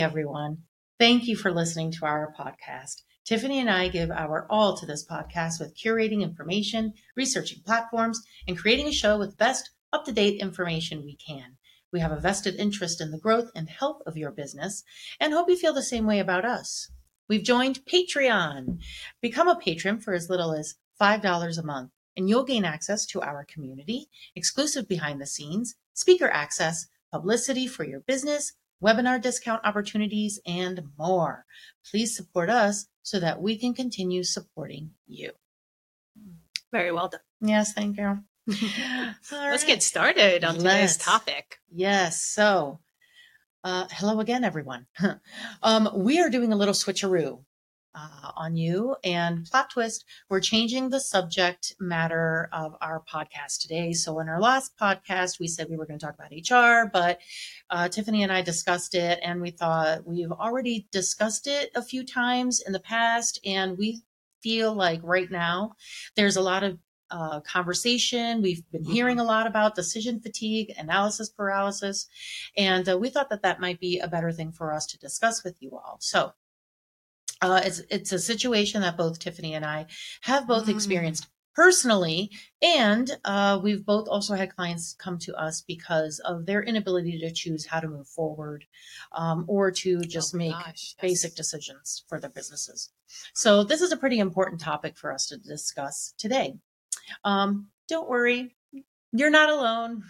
Everyone. Thank you for listening to our podcast. Tiffany and I give our all to this podcast with curating information, researching platforms, and creating a show with the best up-to-date information we can. We have a vested interest in the growth and health of your business and hope you feel the same way about us. We've joined Patreon. Become a patron for as little as $5 a month, and you'll gain access to our community, exclusive behind the scenes, speaker access, publicity for your business, webinar discount opportunities, and more. Please support us so that we can continue supporting you. Very well done. Yes, thank you. Let's get started on today's topic. Yes. So, hello again, everyone. We are doing a little switcheroo on you, and plot twist, we're changing the subject matter of our podcast today. So in our last podcast, we said we were going to talk about HR, but Tiffany and I discussed it, and we thought we've already discussed it a few times in the past, and we feel like right now there's a lot of conversation. We've been hearing a lot about decision fatigue, analysis paralysis, and we thought that might be a better thing for us to discuss with you all. So it's a situation that both Tiffany and I have both experienced personally, and we've both also had clients come to us because of their inability to choose how to move forward, or to just make basic decisions for their businesses. So this is a pretty important topic for us to discuss today. Don't worry. You're not alone.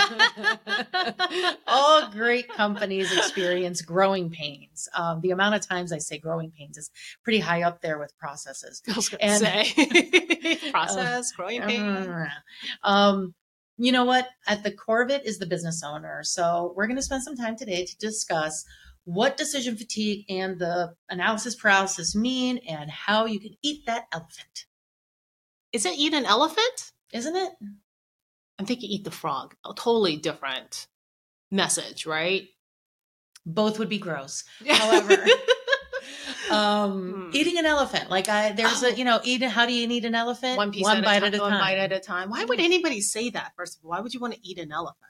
All great companies experience growing pains. The amount of times I say growing pains is pretty high up there with processes. I was going to say process, growing pain. You know what? At the core of it is the business owner. So we're going to spend some time today to discuss what decision fatigue and the analysis paralysis mean and how you can eat that elephant. Is it eat an elephant? Isn't it? I'm thinking eat the frog. A totally different message, right? Both would be gross. However, eating an elephant, like how do you eat an elephant? One bite at a time. Why would anybody say that? First of all, why would you want to eat an elephant?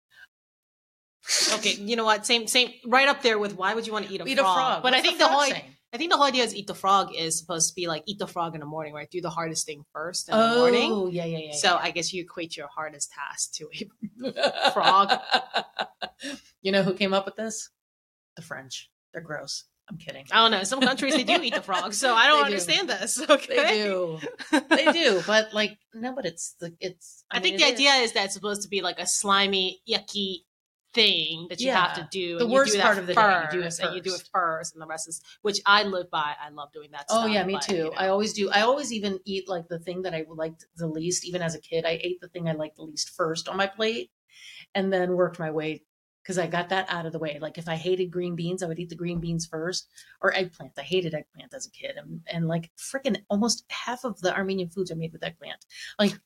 Okay, you know what? Same, right up there with why would you want to eat a frog? But I think the whole idea is eat the frog is supposed to be like eat the frog in the morning, right? Do the hardest thing first in the morning. Oh, yeah. So I guess you equate your hardest task to a frog. You know who came up with this? The French. They're gross. I'm kidding. I don't know. Some countries, they do eat the frog, so I don't understand this. Okay. They do. But but I think the idea is that it's supposed to be like a slimy, yucky thing that you have to do. The worst part of the day, you do it first. You do it first, and the rest is, which I live by. I love doing that stuff. Oh yeah, me too. I always do. I always even eat like the thing that I liked the least. Even as a kid, I ate the thing I liked the least first on my plate, and then worked my way because I got that out of the way. Like if I hated green beans, I would eat the green beans first, or eggplant. I hated eggplant as a kid, and like freaking almost half of the Armenian foods are made with eggplant. Like.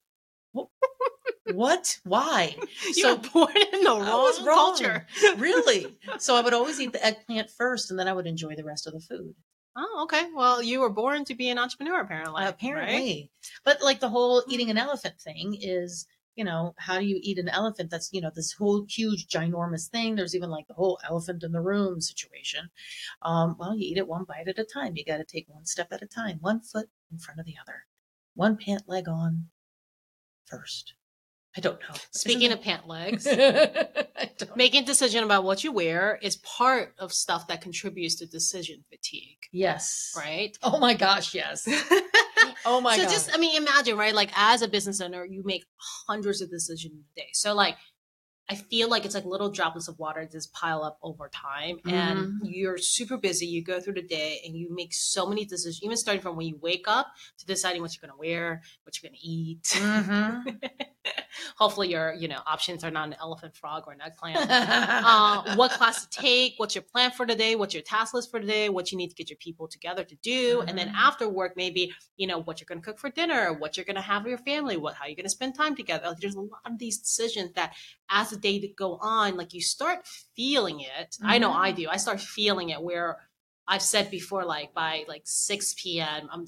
What? Why? You were born in the wrong culture. Really? So I would always eat the eggplant first, and then I would enjoy the rest of the food. Oh, okay. Well, you were born to be an entrepreneur, apparently. Right? But like the whole eating an elephant thing is, how do you eat an elephant? That's, this whole huge, ginormous thing. There's even like the whole elephant in the room situation. Well, you eat it one bite at a time. You got to take one step at a time, one foot in front of the other, one pant leg on first. I don't know. Speaking of pant legs, making a decision about what you wear is part of stuff that contributes to decision fatigue. Yes. Right? Oh my gosh, yes. Oh my gosh. So imagine, right? Like as a business owner, you make hundreds of decisions a day. So I feel like it's like little droplets of water just pile up over time, and you're super busy. You go through the day and you make so many decisions, even starting from when you wake up to deciding what you're going to wear, what you're going to eat. Hopefully your, options are not an elephant, frog, or an eggplant. What class to take, what's your plan for the day, what's your task list for the day, what you need to get your people together to do. And then after work, maybe, what you're going to cook for dinner, what you're going to have with your family, how you're going to spend time together. Like, there's a lot of these decisions that as the day to go on, like you start feeling it. I know I do. I start feeling it where I've said before, like by 6 p.m., I'm just like,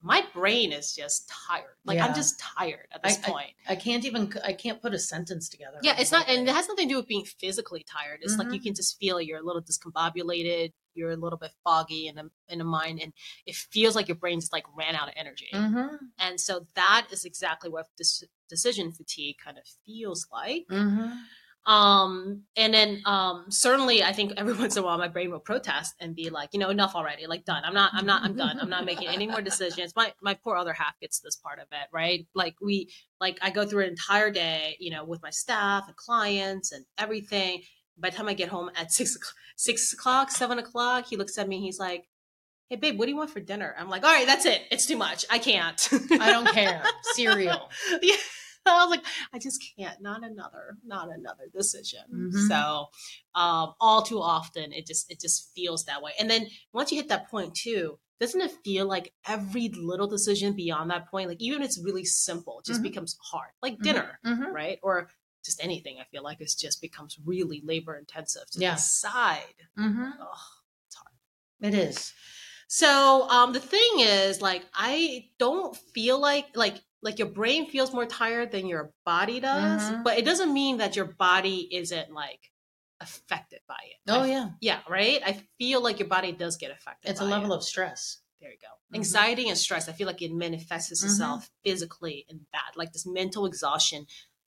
my brain is just tired. Like I'm just tired at this point. I can't put a sentence together. Yeah, it's not, and it has nothing to do with being physically tired. It's like you can just feel you're a little discombobulated, you're a little bit foggy in the mind, and it feels like your brain just like ran out of energy. And so that is exactly what decision fatigue kind of feels like. And then certainly I think every once in a while my brain will protest and be like, enough already, like done. I'm done. I'm not making any more decisions. My poor other half gets this part of it, right? Like I go through an entire day, with my staff and clients and everything. By the time I get home at 6 o'clock, 7 o'clock, he looks at me, he's like, hey babe, what do you want for dinner? I'm like, all right, that's it. It's too much. I can't. I don't care. Cereal. Yeah. I was like, I just can't, not another decision. So, all too often it just feels that way. And then once you hit that point too, doesn't it feel like every little decision beyond that point, like even if it's really simple, it just becomes hard, like dinner, right? Or just anything. I feel like it just becomes really labor intensive to decide. Oh, it's hard. It is. So, the thing is, like, I don't feel like your brain feels more tired than your body does, but it doesn't mean that your body isn't like affected by it. Oh, yeah. Yeah, right? I feel like your body does get affected. It's a level of stress. There you go. Anxiety and stress, I feel like it manifests itself physically in that, like this mental exhaustion,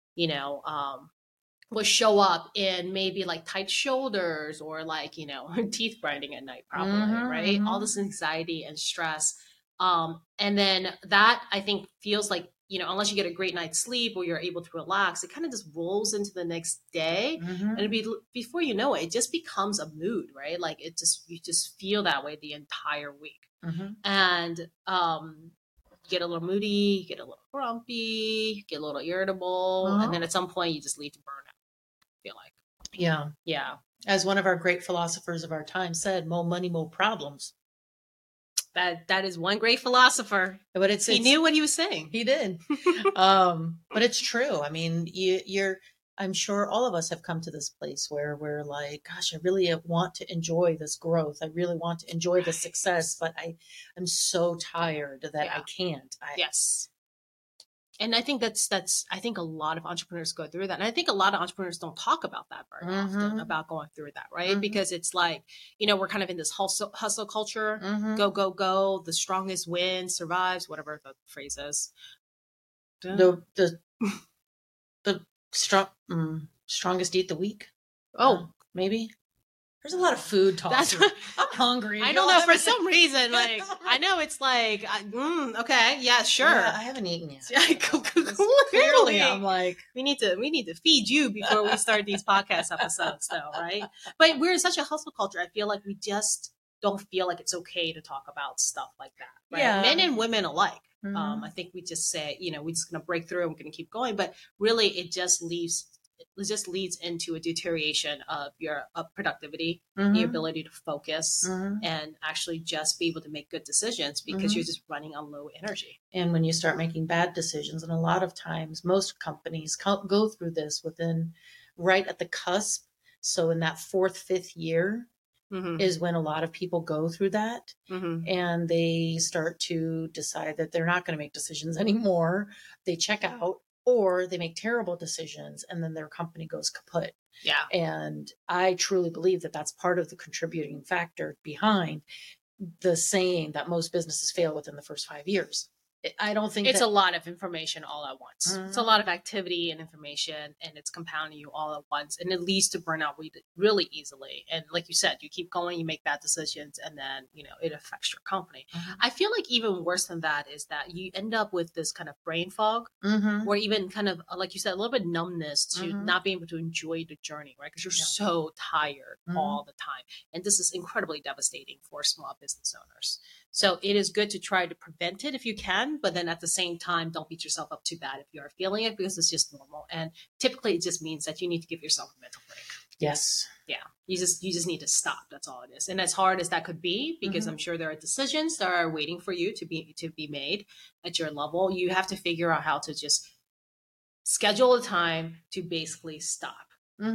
will show up in maybe like tight shoulders or like, teeth grinding at night, probably, right? All this anxiety and stress. And then that I think feels like, unless you get a great night's sleep or you're able to relax, it kind of just rolls into the next day. And before you know it just becomes a mood, right? Like you just feel that way the entire week. And, you get a little moody, you get a little grumpy, you get a little irritable. And then at some point you just lead to burnout, I feel like. Yeah. Yeah. As one of our great philosophers of our time said, more money, more problems. That is one great philosopher. But he knew what he was saying. He did. But it's true. I mean, I'm sure all of us have come to this place where we're like, gosh, I really want to enjoy this growth. I really want to enjoy the success, but I'm so tired that I can't. Yes. And I think I think a lot of entrepreneurs go through that. And I think a lot of entrepreneurs don't talk about that very often, about going through that, right? Because it's like, we're kind of in this hustle culture, go, go, go, the strongest wins, survives, whatever the phrase is. The strongest eat the weak. Oh, maybe. There's a lot of food talk. I'm hungry. I don't know. For some reason, like, I know it's like, okay, yeah, sure. Yeah, I haven't eaten yet. Clearly, I'm like, we need to feed you before we start these podcast episodes, though, right? But we're in such a hustle culture. I feel like we just don't feel like it's okay to talk about stuff like that, right? Yeah. Men and women alike. I think we just say, we're just going to break through and we're going to keep going. But really, it just leads into a deterioration of your productivity, your ability to focus, and actually just be able to make good decisions because you're just running on low energy. And when you start making bad decisions, and a lot of times most companies go through this right at the cusp. So in that 4th, 5th year is when a lot of people go through that, and they start to decide that they're not going to make decisions anymore. They check out, or they make terrible decisions, and then their company goes kaput. Yeah. And I truly believe that that's part of the contributing factor behind the saying that most businesses fail within the first 5 years. I don't think it's a lot of information all at once. It's a lot of activity and information, and it's compounding you all at once, and it leads to burnout really easily. And like you said, you keep going, you make bad decisions, and then it affects your company. I feel like even worse than that is that you end up with this kind of brain fog, or even kind of, like you said, a little bit numbness to not being able to enjoy the journey, right? Because you're so tired all the time, and this is incredibly devastating for small business owners. So it is good to try to prevent it if you can, but then at the same time, don't beat yourself up too bad if you are feeling it, because it's just normal. And typically it just means that you need to give yourself a mental break. Yes. Yeah. You just need to stop. That's all it is. And as hard as that could be, because I'm sure there are decisions that are waiting for you to be made at your level, you have to figure out how to just schedule a time to basically stop.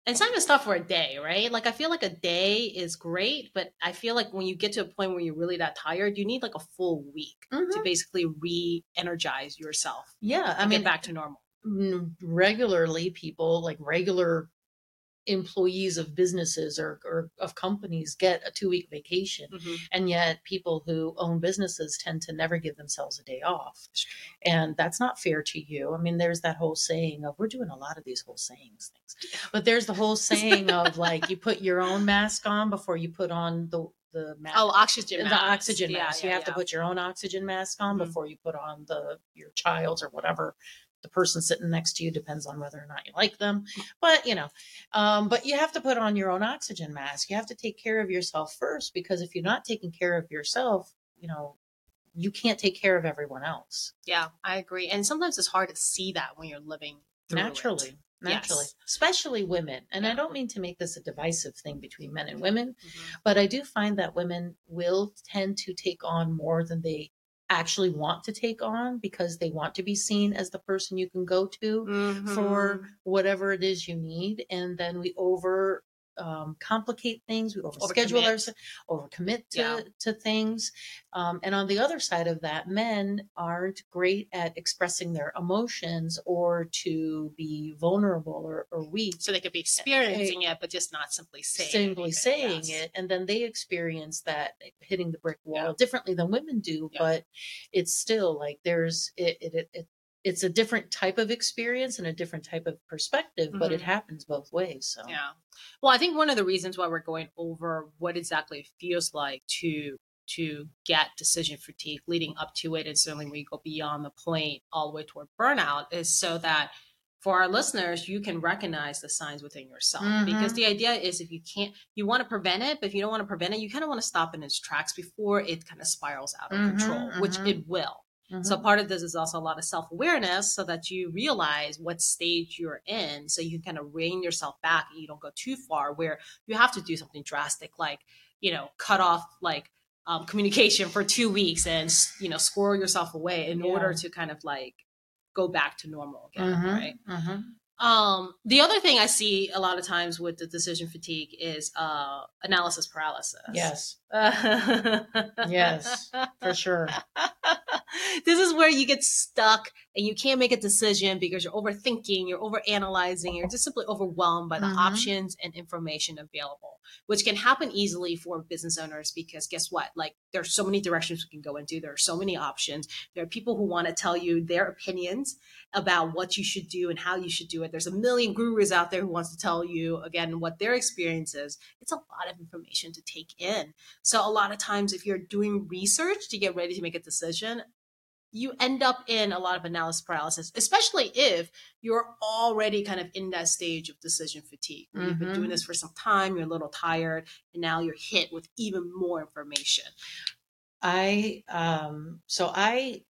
And it's not even stuff for a day, right? Like I feel like a day is great, but I feel like when you get to a point where you're really that tired, you need like a full week to Mm-hmm. basically re-energize yourself Yeah. I and get mean, back to normal. regularly people, like regular employees of businesses or of companies, get a 2-week vacation. Hmm. And yet people who own businesses tend to never give themselves a day off. And that's not fair to you. I mean, there's that whole saying of, we're doing a lot of these whole sayings things, but there's the whole saying of like, you put your own mask on before you put on the mask. Oh, oxygen The mask. oxygen Yeah, mask. yeah, You have to yeah. put your own oxygen mask on Mhm. before you put on your child's or whatever. The person sitting next to you, depends on whether or not you like them. But but you have to put on your own oxygen mask. You have to take care of yourself first, because if you're not taking care of yourself, you can't take care of everyone else. Yeah, I agree. And sometimes it's hard to see that when you're living through it. Naturally. Yes. Especially women. And I Yeah. don't mean to make this a divisive thing between men and women, Mhm. but I do find that women will tend to take on more than they actually want to take on, because they want to be seen as the person you can go to for Mhm. whatever it is you need. And then we complicate things. We overschedule Overcommit. ourselves, overcommit Yeah. to things. And on the other side of that, men aren't great at expressing their emotions or to be vulnerable or weak. So they could be experiencing it, but just not simply saying Simply anything. saying Yes. it, and then they experience that hitting the brick wall Yeah. differently than women do. Yeah. But it's still like it's a different type of experience and a different type of perspective, but it Mhm. happens both ways. So Yeah. Well, I think one of the reasons why we're going over what exactly it feels like to get decision fatigue leading up to it, and certainly when you go beyond the point all the way toward burnout, is so that for our listeners, you can recognize the signs within yourself. Because Mhm. the idea is, if you can't, you want to prevent it, but if you don't want to prevent it, you kind of want to stop in its tracks before it kind of spirals out of control, which Mhm. it will. So Mhm. part of this is also a lot of self-awareness, so that you realize what stage you're in, so you can kind of rein yourself back and you don't go too far where you have to do something drastic, like, cut off like communication for 2 weeks and, squirrel yourself away in order Yeah. to kind of like go back to normal again, right? Mhm. Mhm. The other thing I see a lot of times with the decision fatigue is analysis paralysis. Yes. Yes, for sure. This is where you get stuck and you can't make a decision because you're overthinking, you're overanalyzing, you're just simply overwhelmed by the Mhm. options and information available, which can happen easily for business owners because guess what? Like, there's so many directions we can go into. There are so many options. There are people who want to tell you their opinions about what you should do and how you should do it. There's a million gurus out there who wants to tell you again what their experience is. It's a lot of information to take in. So a lot of times if you're doing research to get ready to make a decision, you end up in a lot of analysis paralysis, especially if you're already kind of in that stage of decision fatigue where you've been doing this Mhm. for some time, you're a little tired, and now you're hit with even more information. I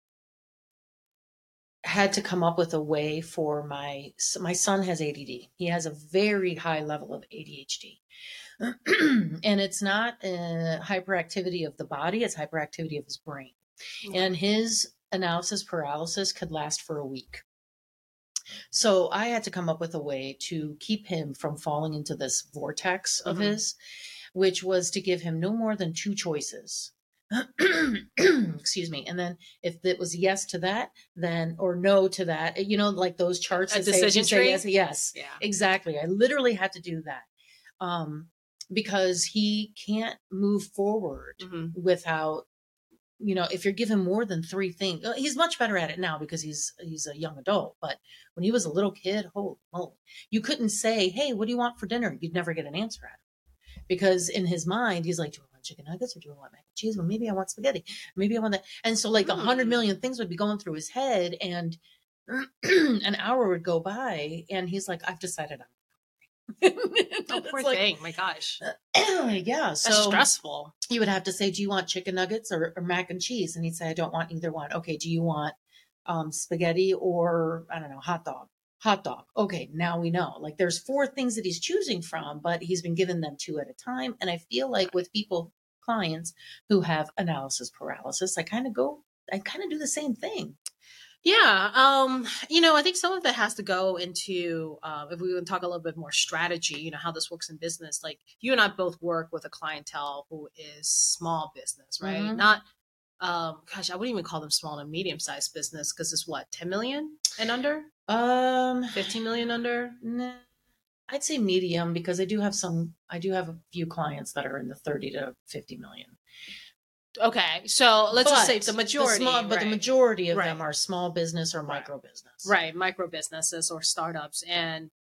had to come up with a way for my son has ADD. He has a very high level of ADHD. And it's not a hyperactivity of the body, it's hyperactivity of his brain. Okay. And his analysis paralysis could last for a week. So I had to come up with a way to keep him from falling into this vortex of Mhm. his, which was to give him no more than 2 choices. Excuse me. And then if it was yes to that, then or no to that, like those charts A that say, if decision you say tree? yes, Yeah. exactly. I literally had to do that. Because he can't move forward Mhm. without, if you're given more than 3 things. He's much better at it now because he's a young adult. But when he was a little kid, holy moly, you couldn't say, "Hey, what do you want for dinner?" You'd never get an answer out of it, because in his mind, he's like, "Do I want chicken nuggets or do I want mac and cheese? Well, maybe I want spaghetti. Maybe I want that." And so, like 100 million things would be going through his head, and an hour would go by, and he's like, "I've decided Oh, poor it's like, thing. My gosh. yeah. That's So stressful. you would have to say, "Do you want chicken nuggets or mac and cheese?" And he'd say, "I don't want either one." "Okay, do you want spaghetti or, I don't know, hot dog?" "Hot dog." "Okay, now we know." Like, there's 4 things that he's choosing from, but he's been given them 2 at a time. And I feel like with clients who have analysis paralysis, I kind of do the same thing. Yeah. I think some of that has to go into, if we would talk a little bit more strategy, how this works in business. Like you and I both work with a clientele who is small business, right? Mm-hmm. Not, gosh, I wouldn't even call them small to medium sized business because it's what, 10 million and under, Um, 15 million under. nah, I'd say medium because I do have a few clients that are in the 30 to 50 million. Okay. So let's just say But the majority, but the right? majority of Right. them are small business or Right. micro business. Right, micro businesses or startups. And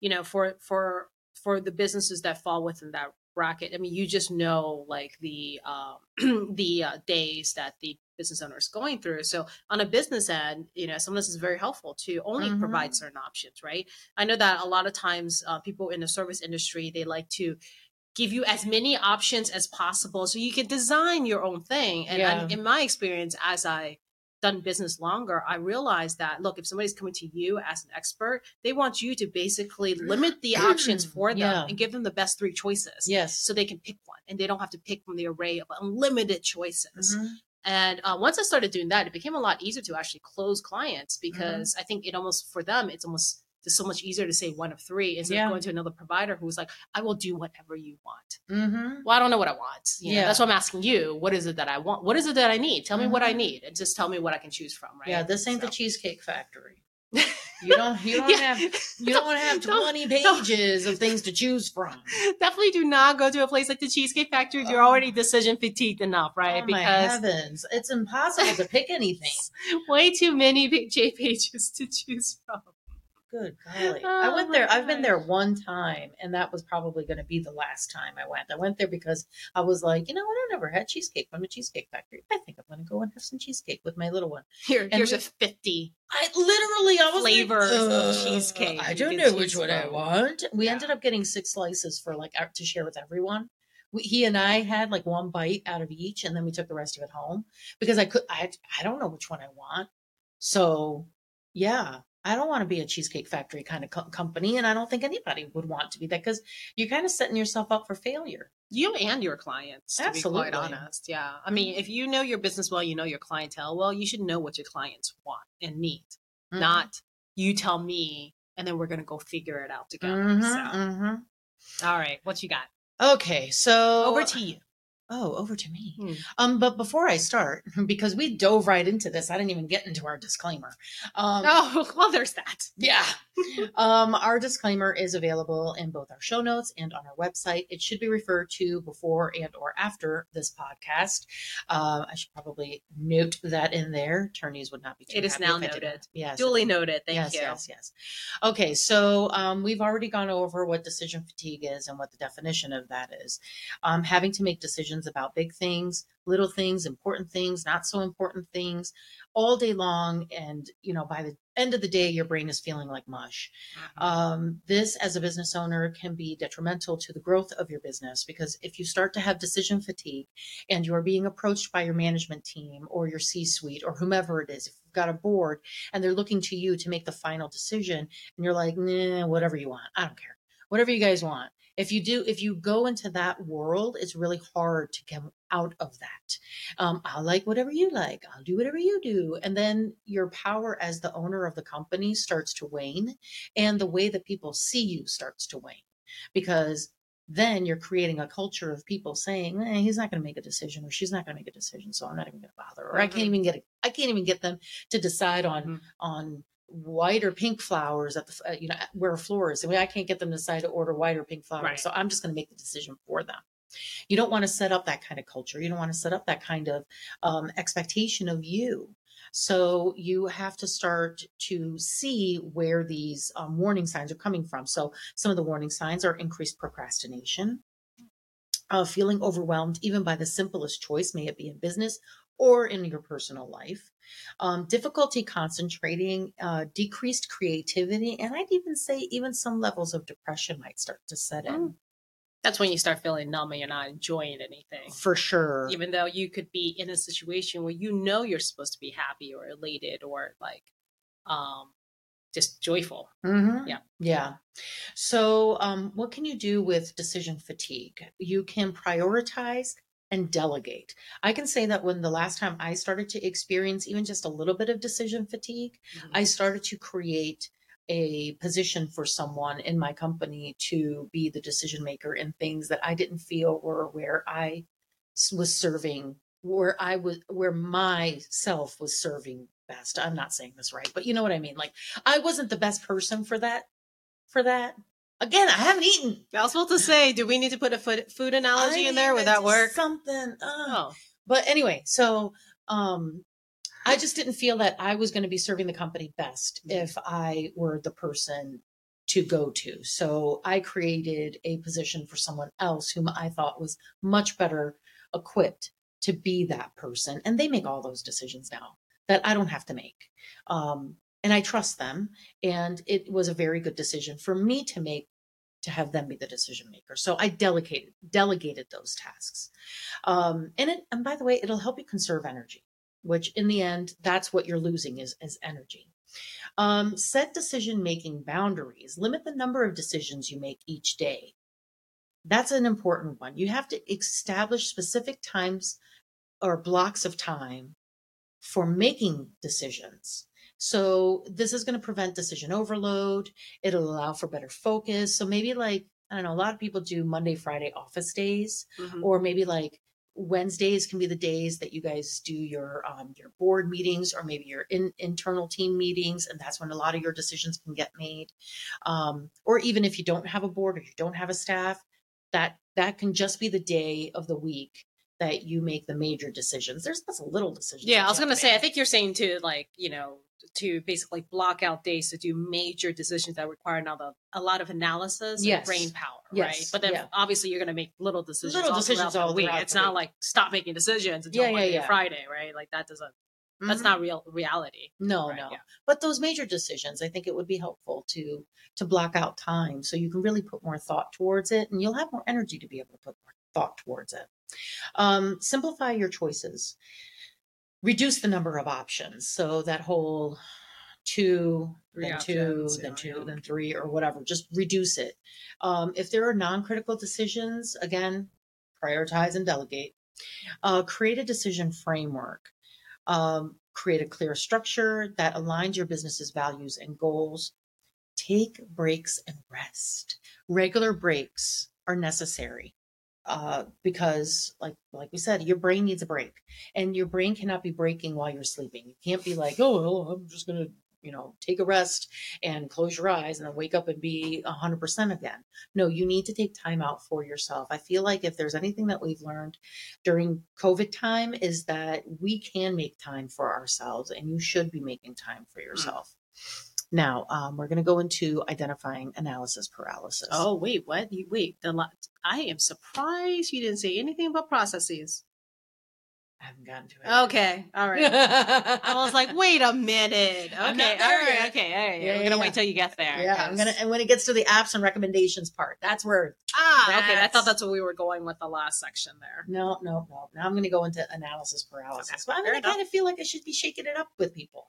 for the businesses that fall within that bracket, I mean, you just know like the the days that the business owner is going through. So on a business end, some of this is very helpful to only Mm-hmm. provide certain options, right? I know that a lot of times people in the service industry, they like to give you as many options as possible so you can design your own thing. And, Yeah. and in my experience, as I done business longer, I realized that look, if somebody's coming to you as an expert, they want you to basically limit the options for them Yeah. and give them the best 3 choices. Yes. So they can pick one and they don't have to pick from the array of unlimited choices. Mm-hmm. And once I started doing that, it became a lot easier to actually close clients because I think it almost, for them, it's almost just so much easier to say one of 3 instead of going to another provider who's like, I will do whatever you want. Mm-hmm. Well, I don't know what I want. Yeah. That's why I'm asking you, what is it that I want? What is it that I need? Tell me what I need and just tell me what I can choose from, right? Yeah, this ain't So. the Cheesecake Factory. You don't Yeah. want to have 20 pages of things to choose from. Definitely do not go to a place like the Cheesecake Factory if you're already decision fatigued enough, right? Oh my heavens. It's impossible to pick anything. Way too many pages to choose from. Good golly. Oh, I went there. my I've been there gosh. one time, and that was probably going to be the last time I went. I went there because I was like, you know what? I never had cheesecake from the Cheesecake Factory. I think I'm going to go and have some cheesecake with my little one. Here's a 50 I was flavors like, of cheesecake. I you don't can know choose which one I from. want. We Yeah. ended up getting 6 slices for to share with everyone. He and I had like one bite out of each, and then we took the rest of it home because I don't know which one I want. So yeah, I don't want to be a Cheesecake Factory kind of company, and I don't think anybody would want to be that because you're kind of setting yourself up for failure. You and your clients, to Absolutely. be quite honest. Yeah. I mean, if you know your business well, you know your clientele well, you should know what your clients want and need. Mhm. Not you tell me and then we're going to go figure it out together. All right. What you got? Okay, so Over to you. Oh, over to me. But before I start, because we dove right into this, I didn't even get into our disclaimer. Well, there's that. Yeah. Our disclaimer is available in both our show notes and on our website. It should be referred to before and or after this podcast. I should probably note that in there. Attorneys would not be too It is happy now if I did noted. that. Yes. Duly noted. Thank you. Yes. Okay, so we've already gone over what decision fatigue is and what the definition of that is. Having to make decisions about big things, little things, important things, not so important things, all day long. And, by the end of the day, your brain is feeling like mush. This, as a business owner, can be detrimental to the growth of your business because if you start to have decision fatigue and you're being approached by your management team or your C-suite or whomever it is, if you've got a board and they're looking to you to make the final decision and you're like, nah, whatever you want. I don't care. Whatever you guys want. If you go into that world, it's really hard to come out of that. I'll like whatever you like. I'll do whatever you do. And then your power as the owner of the company starts to wane and the way that people see you starts to wane because then you're creating a culture of people saying, he's not going to make a decision or she's not going to make a decision. So I'm not even going to bother. Or I can't even get them to decide on white or pink flowers at the where a florist. I mean, I can't get them to decide to order white or pink flowers, Right. so I'm just going to make the decision for them. You don't want to set up that kind of culture. You don't want to set up that kind of expectation of you. So you have to start to see where these warning signs are coming from. So some of the warning signs are increased procrastination, feeling overwhelmed even by the simplest choice, may it be in business or in your personal life, difficulty concentrating, decreased creativity, and I'd even say even some levels of depression might start to set in. That's when you start feeling numb and you're not enjoying anything. For sure. Even though you could be in a situation where you're supposed to be happy or elated or like just joyful. Mm-hmm. Yeah. Yeah. So what can you do with decision fatigue? You can prioritize and delegate. I can say that when the last time I started to experience even just a little bit of decision fatigue, I started to create a position for someone in my company to be the decision maker in things that I didn't feel were where I was serving, where myself was serving best. I'm not saying this right, but you know what I mean? Like, I wasn't the best person for that. Again, I haven't eaten. I was supposed to say, do we need to put a food analogy in there? Would that work? Something. Oh. But anyway, so I just didn't feel that I was going to be serving the company best if I were the person to go to. So I created a position for someone else whom I thought was much better equipped to be that person. And they make all those decisions now that I don't have to make. And I trust them. And it was a very good decision for me to make, to have them be the decision maker. So I delegated those tasks. And by the way, it'll help you conserve energy, which in the end, that's what you're losing is energy. Set decision-making boundaries. Limit the number of decisions you make each day. That's an important one. You have to establish specific times or blocks of time for making decisions. So this is going to prevent decision overload. It'll allow for better focus. So maybe like, I don't know, a lot of people do Monday, Friday office days, or maybe like Wednesdays can be the days that you guys do your board meetings, or maybe your internal team meetings. And that's when a lot of your decisions can get made. Or even if you don't have a board or you don't have a staff, that can just be the day of the week that you make the major decisions. There's lots of little decisions. Yeah, I was going to say, I think you're saying to like, to basically block out days to do major decisions that require a lot of analysis and brain power, right? But then obviously you're going to make little decisions all the week. It's not like stop making decisions until Monday or Friday, right? Like that's not reality. No, right? No. Yeah. But those major decisions, I think it would be helpful to block out time so you can really put more thought towards it, and you'll have more energy to be able to put more thought towards it. Simplify your choices. Reduce the number of options. So that whole then three, or whatever, just reduce it. If there are non-critical decisions, again, prioritize and delegate. Create a decision framework. Create a clear structure that aligns your business's values and goals. Take breaks and rest. Regular breaks are necessary. Because like we said, your brain needs a break, and your brain cannot be breaking while you're sleeping. You can't be like, oh, well, I'm just going to, take a rest and close your eyes and then wake up and be 100% again. No, you need to take time out for yourself. I feel like if there's anything that we've learned during COVID time is that we can make time for ourselves, and you should be making time for yourself. Now, we're going to go into identifying analysis paralysis. Oh, wait, what? I am surprised you didn't say anything about processes. I haven't gotten to it. Okay, all right. I was like, wait a minute. Okay, all right. Yeah, we're going to wait till you get there. Yeah, and when it gets to the apps and recommendations part, that's where. Okay. I thought that's where we were going with the last section there. No. Now I'm going to go into analysis paralysis. Okay. But I kind of feel like I should be shaking it up with people,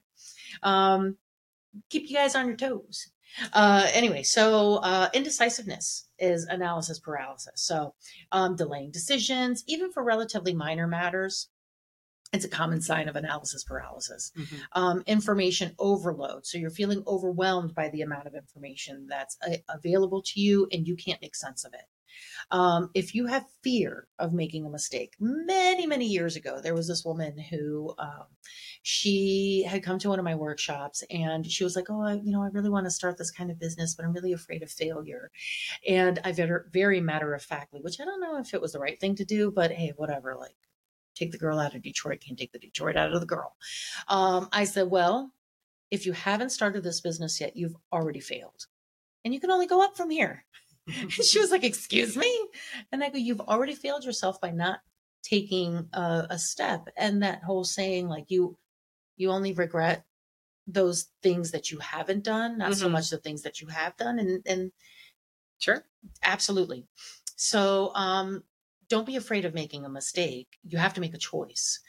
keep you guys on your toes. Anyway, so indecisiveness is analysis paralysis. So delaying decisions, even for relatively minor matters, it's a common sign of analysis paralysis. Information overload. So you're feeling overwhelmed by the amount of information that's available to you, and you can't make sense of it. If you have fear of making a mistake, many, many years ago, there was this woman who, she had come to one of my workshops, and she was like, oh, I really want to start this kind of business, but I'm really afraid of failure. And I very matter of factly, which I don't know if it was the right thing to do, but hey, whatever, like take the girl out of Detroit, can't take the Detroit out of the girl. I said, well, if you haven't started this business yet, you've already failed, and you can only go up from here. She was like, excuse me? And I go, you've already failed yourself by not taking a step. And that whole saying, like, you only regret those things that you haven't done, not so much the things that you have done. And sure, absolutely. So don't be afraid of making a mistake. You have to make a choice.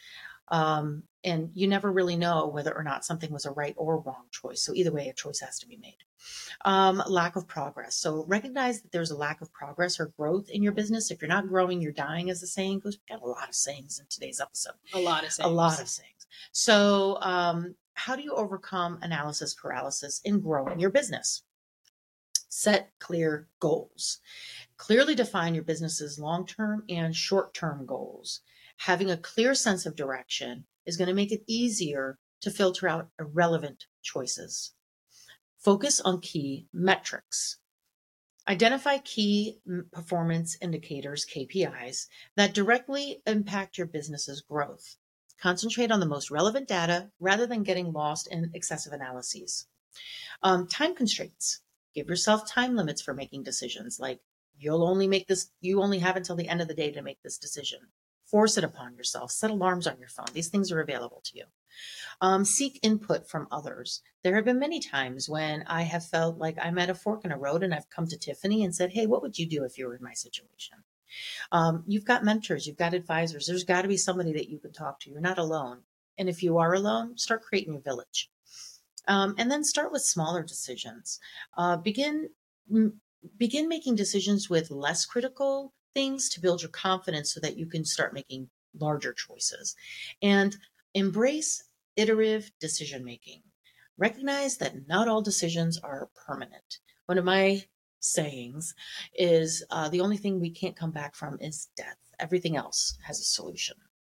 And you never really know whether or not something was a right or wrong choice. So either way, a choice has to be made. Lack of progress. So recognize that there's a lack of progress or growth in your business. If you're not growing, you're dying, as the saying goes. We've got a lot of sayings in today's episode. A lot of sayings. A lot of sayings. So how do you overcome analysis paralysis in growing your business? Set clear goals. Clearly define your business's long-term and short-term goals. Having a clear sense of direction is going to make it easier to filter out irrelevant choices. Focus on key metrics. Identify key performance indicators, KPIs, that directly impact your business's growth. Concentrate on the most relevant data rather than getting lost in excessive analyses. Time constraints. Give yourself time limits for making decisions, like you only have until the end of the day to make this decision. Force it upon yourself. Set alarms on your phone. These things are available to you. Seek input from others. There have been many times when I have felt like I'm at a fork in a road and I've come to Tiffany and said, hey, what would you do if you were in my situation? You've got mentors, you've got advisors. There's got to be somebody that you can talk to. You're not alone. And if you are alone, start creating a village. And then start with smaller decisions. Begin making decisions with less critical things to build your confidence so that you can start making larger choices. And embrace iterative decision making. Recognize that not all decisions are permanent. One of my sayings is the only thing we can't come back from is death. Everything else has a solution.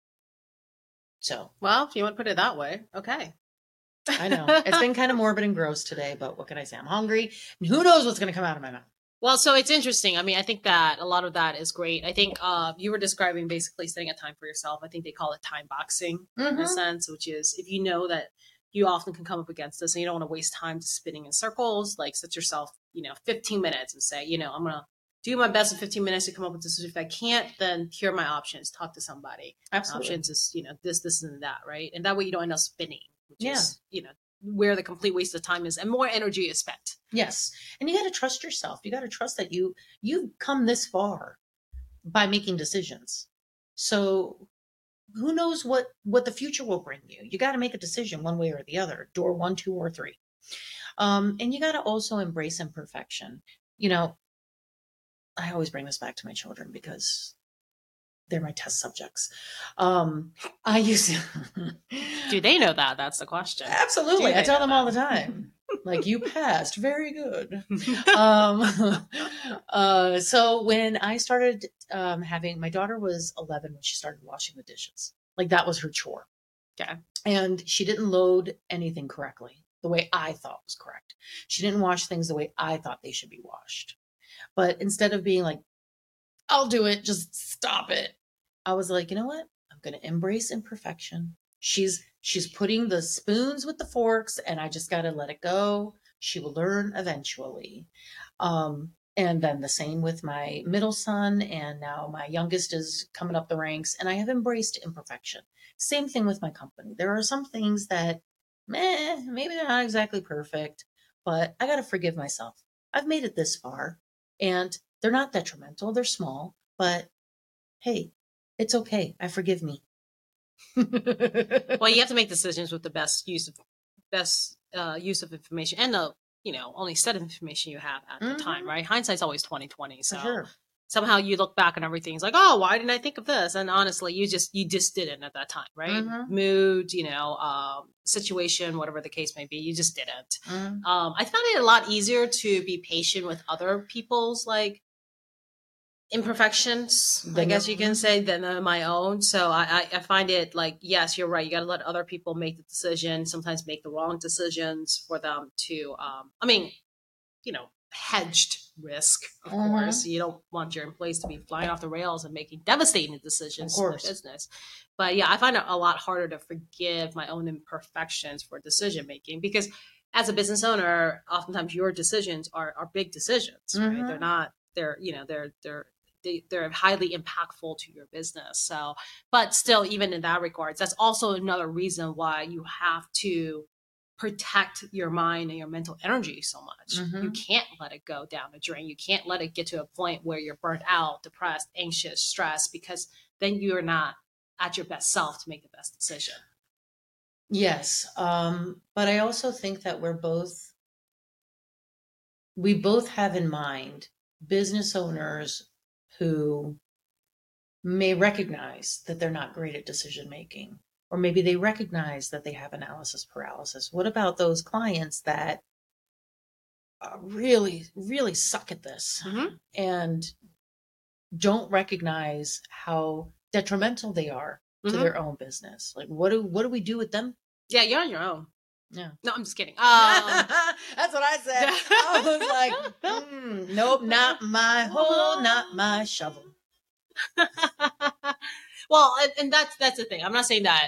So, well, if you want to put it that way, okay. I know it's been kind of morbid and gross today, but what can I say? I'm hungry and who knows what's going to come out of my mouth. Well, so it's interesting. I mean, I think that a lot of that is great. I think you were describing basically setting a time for yourself. I think they call it time boxing in a sense, which is if you know that you often can come up against this and you don't want to waste time spinning in circles, like set yourself, 15 minutes and say, I'm going to do my best in 15 minutes to come up with this. If I can't, then here are my options. Talk to somebody. Absolutely. Options is, this and that, right? And that way you don't end up spinning, which is, where the complete waste of time is and more energy is spent. Yes. And you got to trust yourself. You got to trust that you've come this far by making decisions. So who knows what the future will bring you? You got to make a decision one way or the other, door 1, 2, or 3. And you got to also embrace imperfection. I always bring this back to my children because they're my test subjects. I used to. Do they know that? That's the question. Absolutely. I tell them all the time. Like, you passed. Very good. So when I started my daughter was 11 when she started washing the dishes. Like, that was her chore. Okay. And she didn't load anything correctly, the way I thought was correct. She didn't wash things the way I thought they should be washed. But instead of being like, I'll do it, just stop it, I was like, you know what? I'm going to embrace imperfection. She's putting the spoons with the forks, and I just got to let it go. She will learn eventually. And then the same with my middle son, and now my youngest is coming up the ranks, and I have embraced imperfection. Same thing with my company. There are some things that, maybe they're not exactly perfect, but I got to forgive myself. I've made it this far, and they're not detrimental. They're small, but hey, it's okay. I forgive me. Well, you have to make decisions with the best use of information and the only set of information you have at the time, right? Hindsight's always 20/20. So sure. Somehow you look back and everything's like, oh, why didn't I think of this? And honestly, you just didn't at that time, right? Mood, situation, whatever the case may be, you just didn't. I found it a lot easier to be patient with other people's imperfections, I guess you can say, than my own. So I find it like, yes, you're right. You got to let other people make the decision, sometimes make the wrong decisions for them to, hedged risk, of course. You don't want your employees to be flying off the rails and making devastating decisions in the business. But yeah, I find it a lot harder to forgive my own imperfections for decision making because as a business owner, oftentimes your decisions are big decisions, right? They're not, they're highly impactful to your business. So, but still, even in that regards, that's also another reason why you have to protect your mind and your mental energy so much. You can't let it go down the drain. You can't let it get to a point where you're burnt out, depressed, anxious, stressed, because then you're not at your best self to make the best decision. Yes. But I also think that we both have in mind business owners who may recognize that they're not great at decision making, or maybe they recognize that they have analysis paralysis. What about those clients that really, really suck at this and don't recognize how detrimental they are to their own business? Like, what do we do with them? Yeah, you're on your own. Yeah. No, I'm just kidding. That's what I said. I was like, nope, not my hole, not my shovel. Well, and that's the thing. I'm not saying that.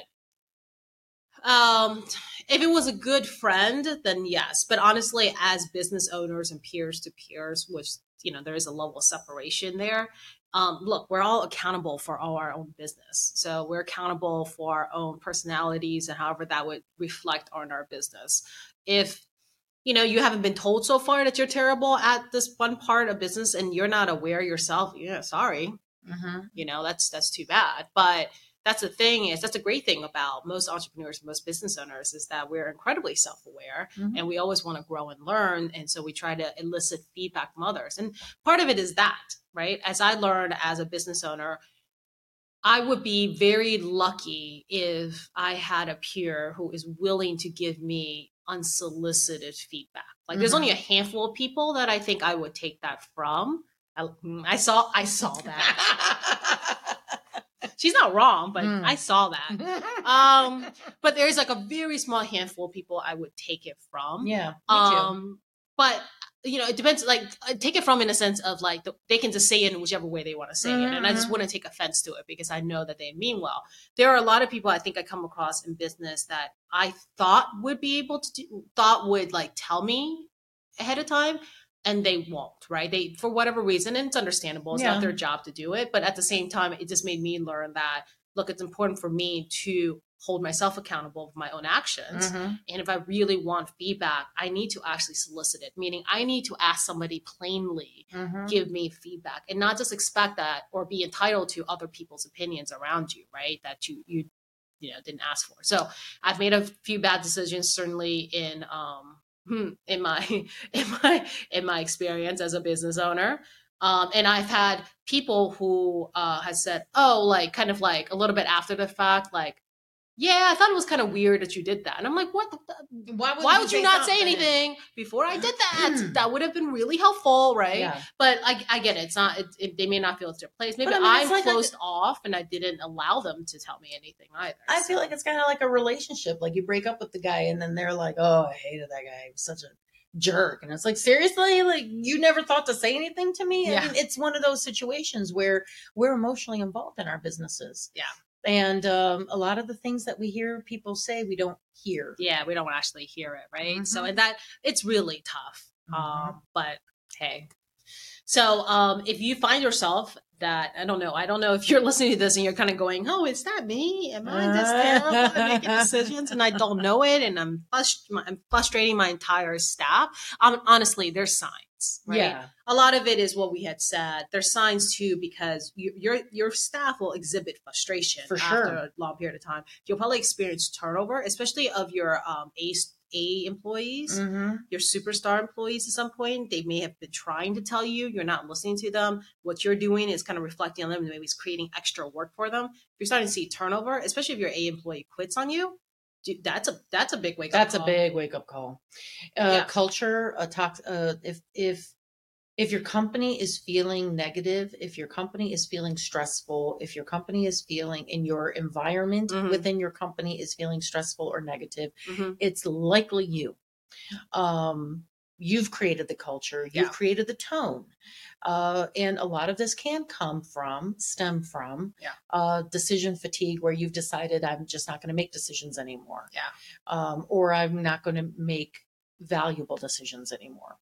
If it was a good friend, then yes. But honestly, as business owners and peers to peers, which, there is a level of separation there. Look, we're all accountable for all our own business. So we're accountable for our own personalities and however that would reflect on our business. If, you haven't been told so far that you're terrible at this one part of business and you're not aware yourself, sorry. That's too bad. But that's the great thing about most entrepreneurs, most business owners, is that we're incredibly self-aware and we always want to grow and learn. And so we try to elicit feedback from others. And part of it is that, right? As I learned as a business owner, I would be very lucky if I had a peer who is willing to give me unsolicited feedback. Like there's only a handful of people that I think I would take that from. I saw that. She's not wrong, but I saw that. But there's like a very small handful of people I would take it from. Yeah. Me too. But it depends. Like take it from in a sense of like they can just say it in whichever way they want to say it, and I just wouldn't take offense to it because I know that they mean well. There are a lot of people I think I come across in business that I thought would be able to would like tell me ahead of time. And they won't, right? They, for whatever reason, and it's understandable. It's not their job to do it. But at the same time, it just made me learn that, look, it's important for me to hold myself accountable for my own actions. And if I really want feedback, I need to actually solicit it, meaning I need to ask somebody plainly, give me feedback, and not just expect that or be entitled to other people's opinions around you, right? That you didn't ask for. So I've made a few bad decisions, certainly in my experience as a business owner. And I've had people who has said, oh, like kind of like a little bit after the fact, like, yeah, I thought it was kind of weird that you did that. And I'm like, what? Why would you not say anything before I did that? That would have been really helpful, right? Yeah. But I get it. It's not. They may not feel it's their place. Maybe I'm like closed off, and I didn't allow them to tell me anything either. I feel like it's kind of like a relationship. Like you break up with the guy, and then they're like, "Oh, I hated that guy. He was such a jerk." And it's like, seriously, like you never thought to say anything to me. Yeah. I mean, it's one of those situations where we're emotionally involved in our businesses. Yeah. And a lot of the things that we hear people say, we don't hear. Yeah, we don't actually hear it, right? So, and that it's really tough. But hey, so if you find yourself that I don't know if you're listening to this and you're kind of going, oh, is that me? Am I this terrible at making decisions and I don't know it, and I'm frustrating my entire staff? Honestly, there's signs. Right? Yeah. A lot of it is what we had said. There's signs too, because your staff will exhibit frustration after a long period of time. You'll probably experience turnover, especially of your A employees, your superstar employees. At some point, they may have been trying to tell you, you're not listening to them. What you're doing is kind of reflecting on them, and maybe it's creating extra work for them. If you're starting to see turnover, especially if your A employee quits on you, that's a big wake up call. That's a big wake up call. Culture, if your company is feeling negative, if your company is feeling stressful, if your company is feeling in your environment within your company is feeling stressful or negative, it's likely you. You've created the culture, you've created the tone. And a lot of this can stem from decision fatigue, where you've decided I'm just not going to make decisions anymore. Yeah. Or I'm not going to make valuable decisions anymore.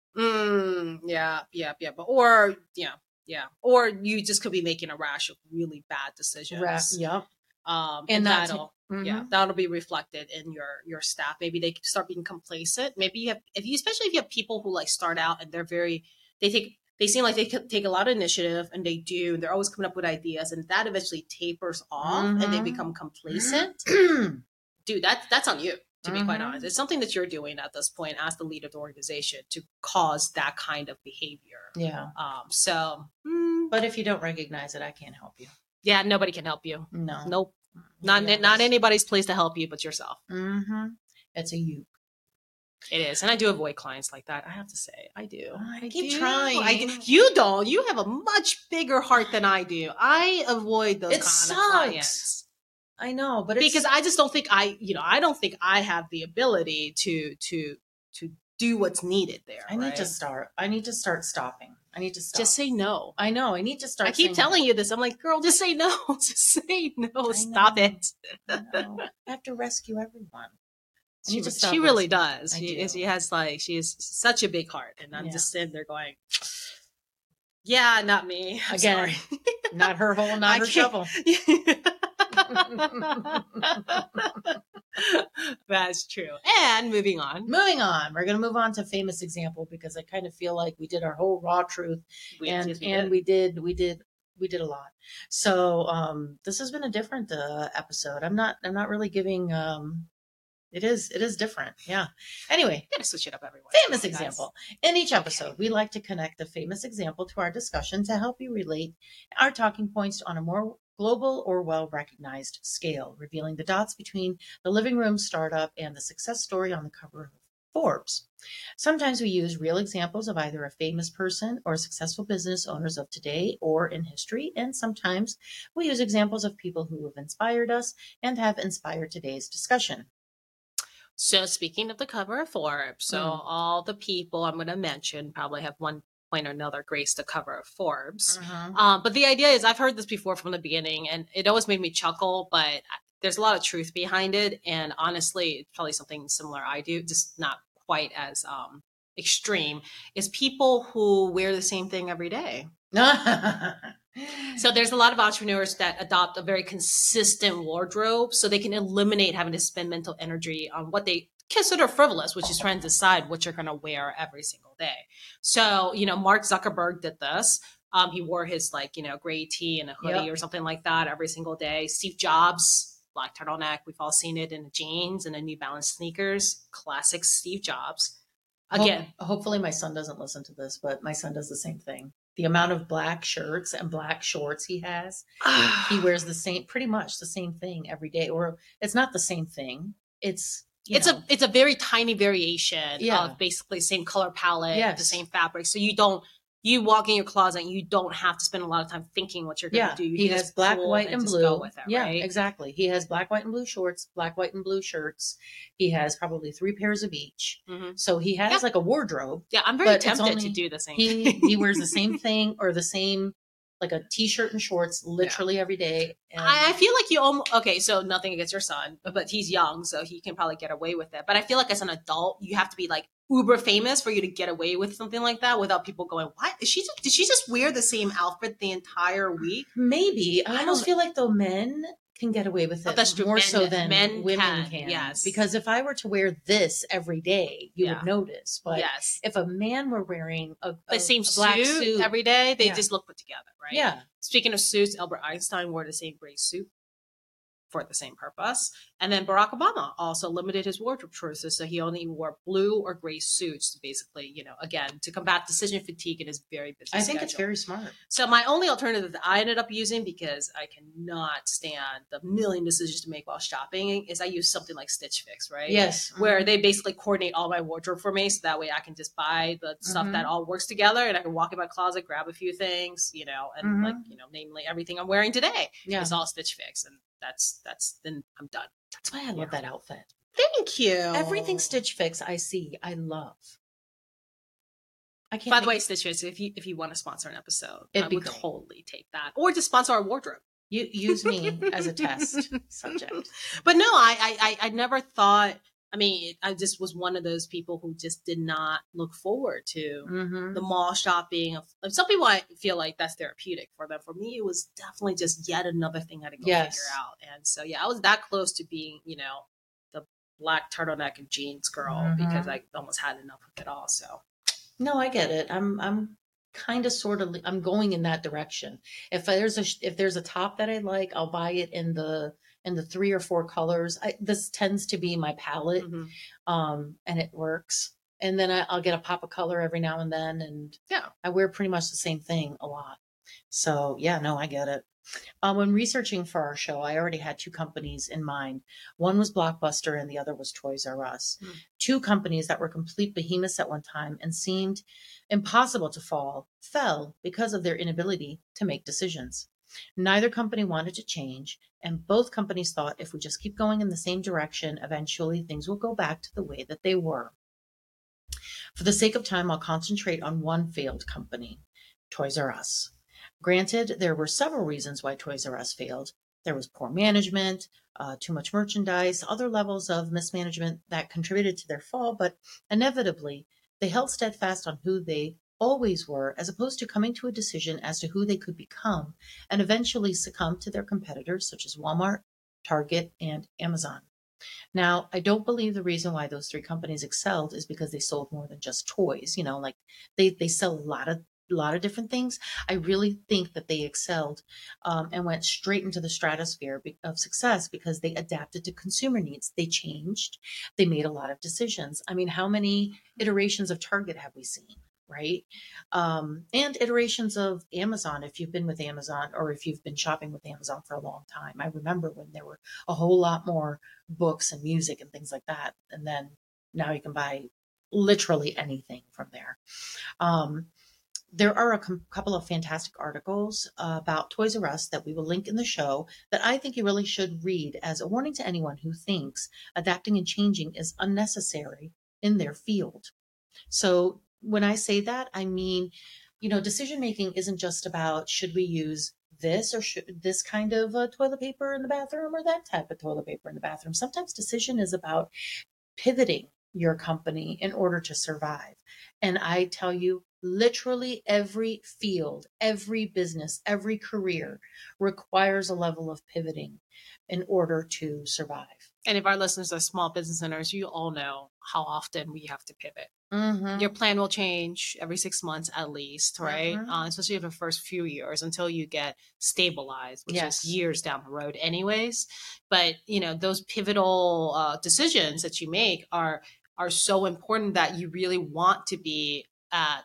Or you just could be making a rash of really bad decisions. And that'll be reflected in your staff. Maybe they start being complacent. Maybe especially if you have people who like start out and they they seem like they could take a lot of initiative, and they do. And they're always coming up with ideas, and that eventually tapers off, and they become complacent. Dude, that's on you, to be quite honest. It's something that you're doing at this point as the leader of the organization to cause that kind of behavior. Yeah. But if you don't recognize it, I can't help you. Yeah, nobody can help you. No. Nope. Not anybody's place to help you but yourself. It's a you. It is. And I do avoid clients like that. I have to say, I do. I keep trying. You don't. You have a much bigger heart than I do. I avoid those kind of clients. I know, but because I just don't think I don't think I have the ability to do what's needed there. I need to start. I need to start stopping. I need to stop. Just say no. I know. I need to start. I keep telling you this. I'm like, girl, just say no. Just say no. Stop it. I have to rescue everyone. She really does. She has such a big heart, and I'm just sitting there going, yeah, not me. I'm sorry. Not her hole, not her shovel. That's true. And moving on, we're going to move on to famous example, because I kind of feel like we did our whole raw truth, we did a lot. So this has been a different episode. I'm not really giving it is different. Yeah. Anyway, gotta switch it up, everyone. Famous example. In each episode, we like to connect the famous example to our discussion to help you relate our talking points on a more global or well-recognized scale, revealing the dots between the living room startup and the success story on the cover of Forbes. Sometimes we use real examples of either a famous person or successful business owners of today or in history, and sometimes we use examples of people who have inspired us and have inspired today's discussion. So speaking of the cover of Forbes, all the people I'm going to mention probably have one point or another graced the cover of Forbes. But the idea is, I've heard this before from the beginning, and it always made me chuckle, but there's a lot of truth behind it. And honestly, it's probably something similar I do, just not quite as extreme, is people who wear the same thing every day. So there's a lot of entrepreneurs that adopt a very consistent wardrobe so they can eliminate having to spend mental energy on what they consider frivolous, which is trying to decide what you're going to wear every single day. So, Mark Zuckerberg did this. He wore his gray tee and a hoodie or something like that every single day. Steve Jobs, black turtleneck. We've all seen it in the jeans and the New Balance sneakers. Classic Steve Jobs. Again, hopefully my son doesn't listen to this, but my son does the same thing. The amount of black shirts and black shorts he has, he wears pretty much the same thing every day. Or it's not the same thing. It's a very tiny variation of basically the same color palette, the same fabric. So you walk in your closet and you don't have to spend a lot of time thinking what you're going to do. He has black, white, and blue. Go with it, right? Exactly. He has black, white, and blue shorts, black, white, and blue shirts. He has probably 3 pairs of each. So he has like a wardrobe. Yeah, I'm very tempted to do the same thing. He wears the same thing or the same, like a t-shirt and shorts literally every day. And I feel like so nothing against your son, but he's young, so he can probably get away with it. But I feel like as an adult, you have to be like uber famous for you to get away with something like that without people going, what? Did she just wear the same outfit the entire week? Maybe. I almost feel like men can get away with it that's true. More so than men women can. Yes. Because if I were to wear this every day, you would notice. But if a man were wearing the same black suit every day, they just look put together, right? Yeah. Speaking of suits, Albert Einstein wore the same gray suit for the same purpose. And then Barack Obama also limited his wardrobe choices. So he only wore blue or gray suits to basically, again, to combat decision fatigue in his very busy schedule. I think it's very smart. So my only alternative that I ended up using, because I cannot stand the million decisions to make while shopping, is I use something like Stitch Fix, right? Yes. Where they basically coordinate all my wardrobe for me. So that way I can just buy the stuff that all works together, and I can walk in my closet, grab a few things, and namely everything I'm wearing today is all Stitch Fix. And that's then I'm done. That's why I love that outfit. Thank you. Everything Stitch Fix I see, I love. By the way, Stitch Fix, if you want to sponsor an episode, I would totally take that. Or just sponsor our wardrobe. You use me as a test subject. But no, I never thought. I mean, I just was one of those people who just did not look forward to the mall shopping. Some people, I feel like that's therapeutic for them. For me, it was definitely just yet another thing I had to go figure out. And so, I was that close to being, the black turtleneck and jeans girl because I almost had enough of it all. So, no, I get it. I'm kind of sort of I'm going in that direction. If there's a top that I like, I'll buy it in the 3 or 4 colors. This tends to be my palette, and it works. And then I'll get a pop of color every now and then, and Yeah. I wear pretty much the same thing a lot. So yeah, no, I get it. When researching for our show, I already had 2 companies in mind. One was Blockbuster and the other was Toys R Us. 2 companies that were complete behemoths at one time and seemed impossible to fell because of their inability to make decisions. Neither company wanted to change, and both companies thought if we just keep going in the same direction, eventually things will go back to the way that they were. For the sake of time, I'll concentrate on one failed company, Toys R Us. Granted, there were several reasons why Toys R Us failed. There was poor management, too much merchandise, other levels of mismanagement that contributed to their fall, but inevitably, they held steadfast on who they always were, as opposed to coming to a decision as to who they could become, and eventually succumb to their competitors such as Walmart, Target, and Amazon. Now, I don't believe the reason why those 3 companies excelled is because they sold more than just toys. Like they sell a lot of different things. I really think that they excelled, and went straight into the stratosphere of success because they adapted to consumer needs. They changed. They made a lot of decisions. I mean, how many iterations of Target have we seen? Right. And iterations of Amazon, if you've been with Amazon or if you've been shopping with Amazon for a long time. I remember when there were a whole lot more books and music and things like that. And then now you can buy literally anything from there. There are a couple of fantastic articles about Toys R Us that we will link in the show that I think you really should read as a warning to anyone who thinks adapting and changing is unnecessary in their field. So when I say that, I mean, decision making isn't just about should we use this or should this kind of toilet paper in the bathroom or that type of toilet paper in the bathroom. Sometimes decision is about pivoting your company in order to survive. And I tell you, literally every field, every business, every career requires a level of pivoting in order to survive. And if our listeners are small business owners, you all know how often we have to pivot. Mm-hmm. Your plan will change every 6 months at least, right? Especially in the first few years until you get stabilized, which is years down the road anyways. But, those pivotal decisions that you make are so important that you really want to be at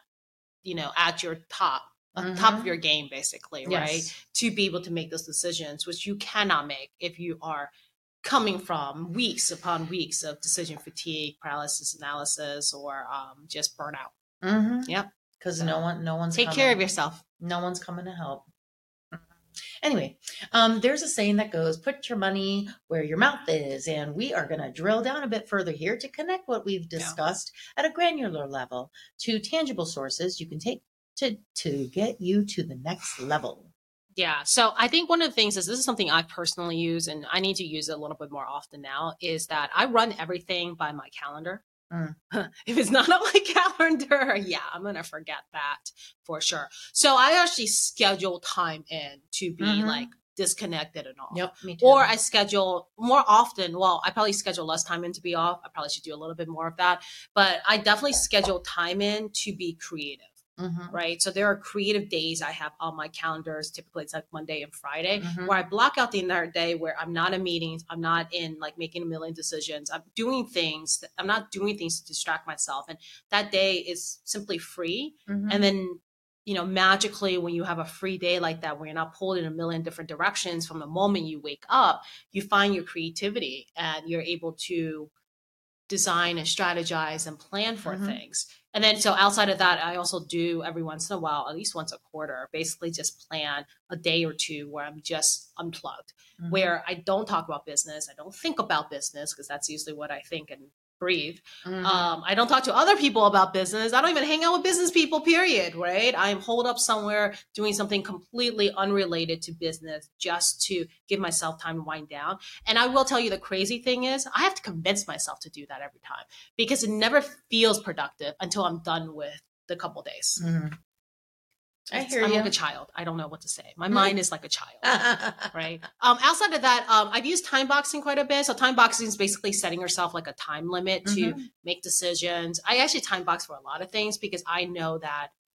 your top of your game, basically, right? To be able to make those decisions, which you cannot make if you are coming from weeks upon weeks of decision fatigue, paralysis analysis, or just burnout. Yep. Because no one's take care of yourself. No one's coming to help. Anyway, there's a saying that goes, put your money where your mouth is. And we are going to drill down a bit further here to connect what we've discussed at a granular level to tangible sources you can take to get you to the next level. Yeah. So I think one of the things is this is something I personally use, and I need to use it a little bit more often now, is that I run everything by my calendar. If it's not on my calendar, I'm going to forget that for sure. So I actually schedule time in to be like disconnected and all. Yep, me too. Or I schedule more often. Well, I probably schedule less time in to be off. I probably should do a little bit more of that. But I definitely schedule time in to be creative. Right. So there are creative days I have on my calendars. Typically it's like Monday and Friday where I block out the entire day where I'm not in meetings. I'm not in like making a million decisions. I'm doing things. I'm not doing things to distract myself. And that day is simply free. And then, magically when you have a free day like that, where you're not pulled in a million different directions from the moment you wake up, you find your creativity and you're able to design and strategize and plan for things. And then, so outside of that, I also do every once in a while, at least once a quarter, basically just plan a day or two where I'm just unplugged, where I don't talk about business. I don't think about business because that's usually what I think and breathe. I don't talk to other people about business. I don't even hang out with business people, period, right? I'm holed up somewhere doing something completely unrelated to business just to give myself time to wind down. And I will tell you the crazy thing is I have to convince myself to do that every time because it never feels productive until I'm done with the couple days. I hear I'm you. like a child. I don't know what to say. My mind is like a child, right? Outside of that, I've used time boxing quite a bit. So time boxing is basically setting yourself like a time limit to make decisions. I actually time box for a lot of things because I know that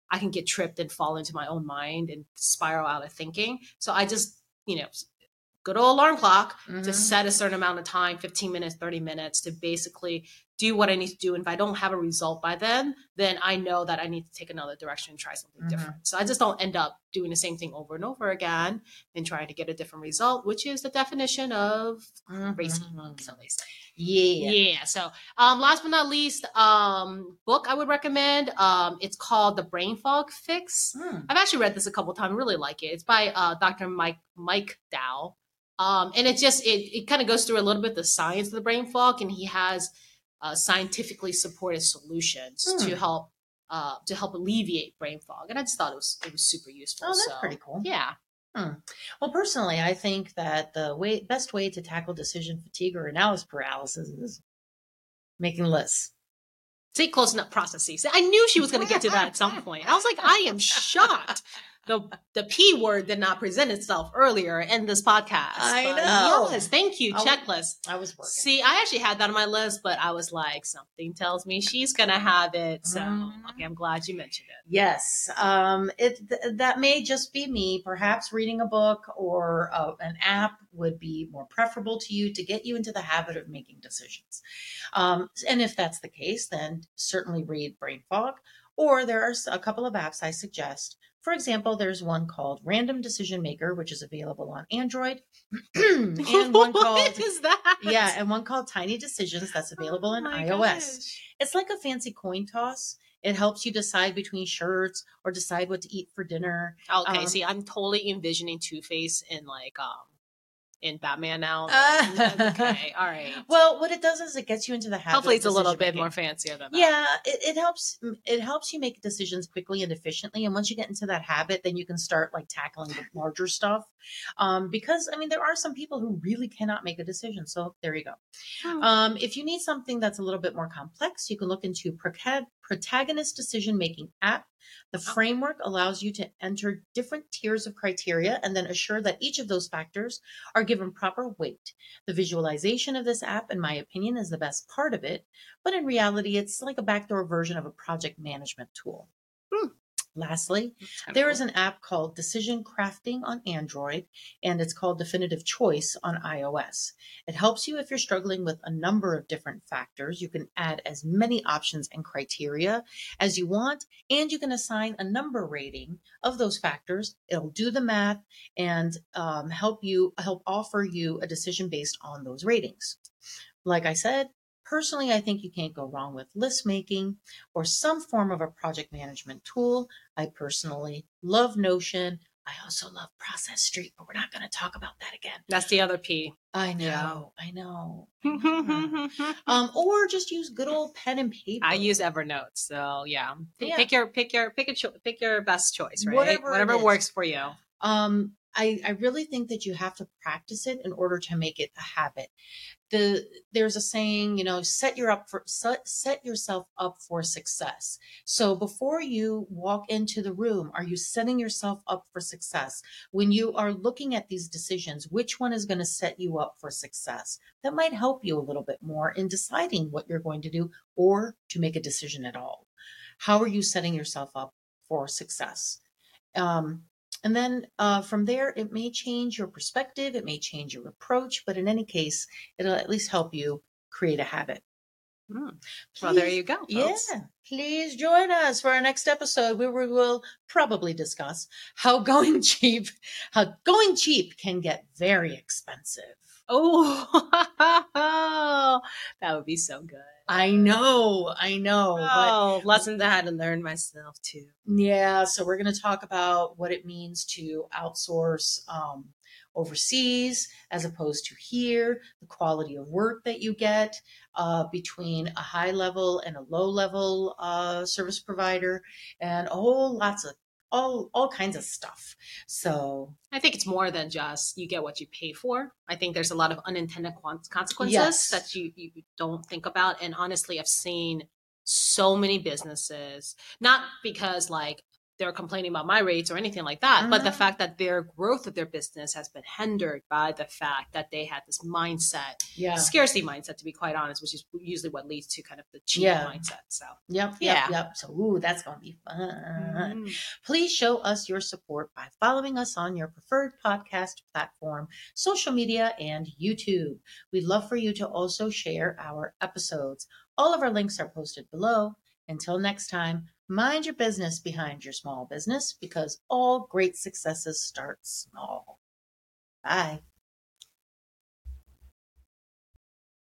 I can get tripped and fall into my own mind and spiral out of thinking. So I just, good old alarm clock to set a certain amount of time, 15 minutes, 30 minutes to basically do what I need to do. And if I don't have a result by then I know that I need to take another direction and try something different. So I just don't end up doing the same thing over and over again and trying to get a different result, which is the definition of crazy. So they say. Yeah. So last but not least, book I would recommend. It's called The Brain Fog Fix. I've actually read this a couple of times. I really like it. It's by Dr. Mike Dow. And it kind of goes through a little bit the science of the brain fog, and he has scientifically supported solutions to help alleviate brain fog. And I just thought it was super useful. Oh, that's pretty cool. Yeah. Well, personally, I think that the best way to tackle decision fatigue or analysis paralysis is making lists. See, close enough processes. I knew she was going to get to that at some point. I was like, I am shocked. The P word did not present itself earlier in this podcast. I know. Yes, thank you. Checklist. I was working. See, I actually had that on my list, but I was like, something tells me she's going to have it. So, okay, I'm glad you mentioned it. Yes. That may just be me. Perhaps reading a book or an app would be more preferable to you to get you into the habit of making decisions. And if that's the case, then certainly read Brain Fog. Or there are a couple of apps I suggest. For example, there's one called Random Decision Maker, which is available on Android. And one called, what is that? Yeah, and one called Tiny Decisions that's available in iOS. Gosh. It's like a fancy coin toss. It helps you decide between shirts or decide what to eat for dinner. Okay, see, I'm totally envisioning Two-Face in Batman now. Okay, all right. Well, what it does is it gets you into the habit. Hopefully it's a little bit more fancier than that. Yeah, it helps you make decisions quickly and efficiently. And once you get into that habit, then you can start like tackling the larger stuff. Because I mean, there are some people who really cannot make a decision. So there you go. If you need something that's a little bit more complex, you can look into Protagonist Decision Making app. The framework allows you to enter different tiers of criteria and then assure that each of those factors are given proper weight. The visualization of this app, in my opinion, is the best part of it, but in reality, it's like a backdoor version of a project management tool. Lastly, there is an app called Decision Crafting on Android, and it's called Definitive Choice on iOS. It helps you if you're struggling with a number of different factors. You can add as many options and criteria as you want, and you can assign a number rating of those factors. It'll do the math and help offer you a decision based on those ratings. Like I said, personally, I think you can't go wrong with list making or some form of a project management tool. I personally love Notion. I also love Process Street, but we're not going to talk about that again. That's the other P. I know. Or just use good old pen and paper. I use Evernote, so yeah. Pick your best choice, right? Whatever works for you. I really think that you have to practice it in order to make it a habit. There's a saying, set yourself up for success. So before you walk into the room, are you setting yourself up for success? When you are looking at these decisions, which one is going to set you up for success? That might help you a little bit more in deciding what you're going to do or to make a decision at all. How are you setting yourself up for success? And then from there, it may change your perspective, it may change your approach, but in any case, it'll at least help you create a habit. Well, there you go, folks. Yeah. Please join us for our next episode where we will probably discuss how going cheap can get very expensive. Oh, that would be so good. I know. Oh, lessons I had to learn myself too. Yeah, so we're going to talk about what it means to outsource overseas as opposed to here, the quality of work that you get between a high level and a low level service provider, and all kinds of stuff. So I think it's more than just you get what you pay for. I think there's a lot of unintended consequences that you don't think about. And honestly, I've seen so many businesses, not because like they're complaining about my rates or anything like that. But the fact that their growth of their business has been hindered by the fact that they had this mindset, scarcity mindset, to be quite honest, which is usually what leads to kind of the cheap mindset. So, yep. So, that's going to be fun. Please show us your support by following us on your preferred podcast platform, social media, and YouTube. We'd love for you to also share our episodes. All of our links are posted below. Until next time, mind your business behind your small business, because all great successes start small. Bye.